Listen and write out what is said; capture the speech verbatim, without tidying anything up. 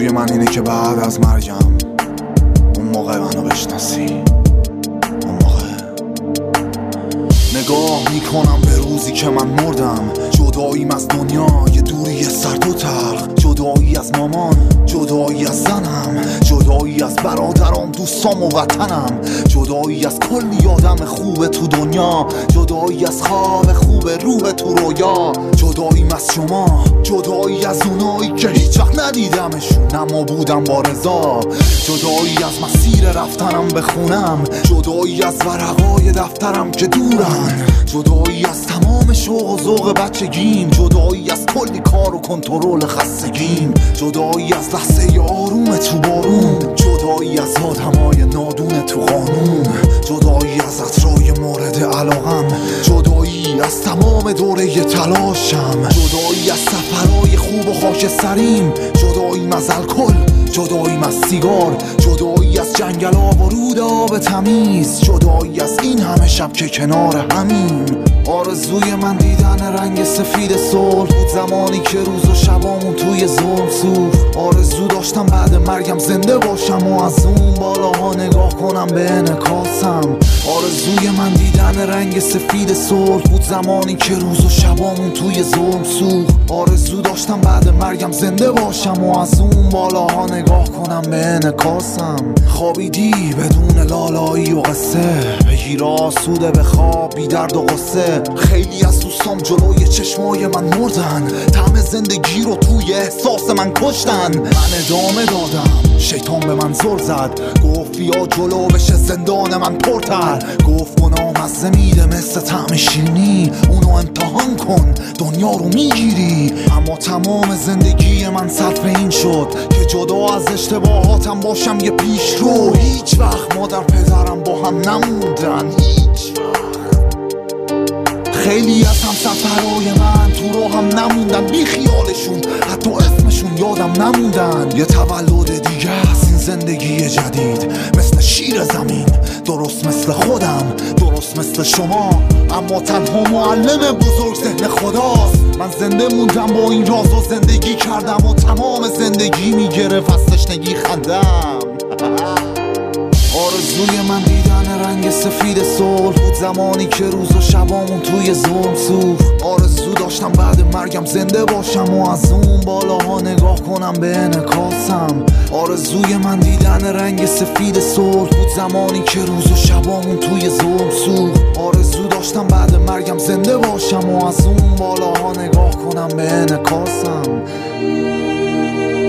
آرزوی من اینه که بعد از مرگم اون موقع منو بشناسی. اون موقع نگاه میکنم به روزی که من مردم، جداییم از دنیا یه دوری سرد و تلخ، جدایی از مامان، جدایی از زنم، جدایی از برادرام، دوستام و وطنم، جدایی از کلی آدم خوب تو دنیا، جدایی از خواب خوب روح تو رویا، جداییم از شما، جدایی از اونایی که هیچ وقت ندیدمشون اما بودم با رضا، جدایی از مسیر رفتنم به خونم، جدایی از ورقای دفترم که دورن، جدایی از تمام شوق و ذوق بچگیم، جدایی از کلی کار و کنترل خستگیم، جدایی از لحظه آروم تو بارون، جدایی از آدمای نادون تو قانون، جدایی از عطرای مورد علاقم، جدایی از تمام دوره تلاشم، جدایی از سفرهای خوب و خاکستریم، جداییم از الکل، جداییم از سیگار، جدایی از جنگل آب و رود آب تمیز، جدایی از این همه شب که کنار همیم. آرزوی من دیدن رنگ سفید صلح بود زمانی که روز و شبامون توی ظلم سوخت. آرزو داشتم بعد مرگم زنده باشم و از اون بالاها نگاه کنم به انعکاسم. آرزوی من دیدن رنگ سفید صلح بود زمانی که روز و شبامون توی ظلم سوخت. آرزو داشتم بعد مرگم زنده باشم و از اون بالاها نگاه کنم به انعکاسم. خوابیدی بدون لالایی و قصه، بگیر آسوده به خواب بی درد و قصه. خیلی از دوستام جلوی چشمای من مردن، طعم زندگی رو توی احساس من کشتن. من ادامه دادم، شیطان به من زل زد، گفت بیا جلو بشه زندان من پرتر. گفت گناه مزه میده مثل طعم شیرینی، اونو امتحان کن دنیا رو میگیری. اما تمام زندگی من صرف این شد که جدا از اشتباهاتم باشم یه پیش رو. هیچ وقت مادر پدرم با هم نموندن، هیچ وقت. خیلی از هم سفرهای من تو رو هم نموندن، بی خیالشون حتی اسمشون یادم نموندن. یه تولد دیگه است این زندگی جدید، مثل شیر زمین، درست مثل خودم، درست مثل شما، اما تنها معلم بزرگ ذهن خداست. من زنده موندم با این راز و زندگی کردم و تمام زندگی میگرفت از تشنگی خندم. آرزوی من دیدن رنگ سفید صلح بود زمانی که روز و شبامون توی ظلم سوخت. آرزو داشتم بعد مرگم زنده باشم و از اون بالاها نگاه کنم به انعکاسم. آرزوی من دیدن رنگ سفید صلح بود زمانی که روز و شبامون توی ظلم سوخت. آرزو داشتم بعد مرگم زنده باشم و از اون بالاها نگاه کنم به انعکاسم.